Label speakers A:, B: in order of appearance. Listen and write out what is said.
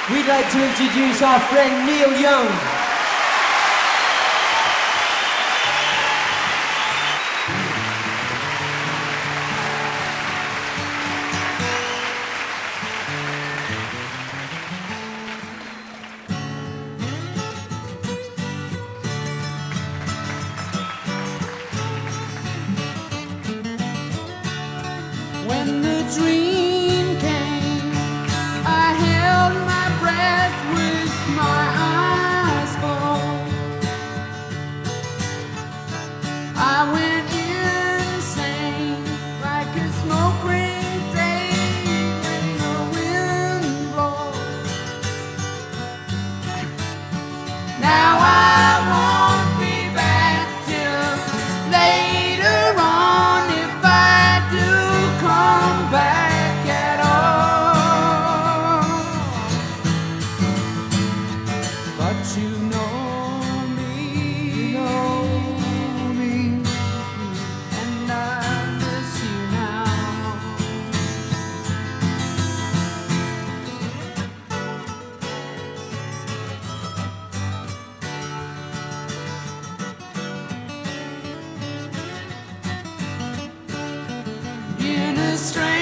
A: We'd like to introduce our friend Neil Young.
B: When the dream came, I held my breath with my eyes closed. I went insane like a smoke ring fade when the wind blows. Now I won't be back till later on if I do come back at all. But you know me, and I miss you now. In a strange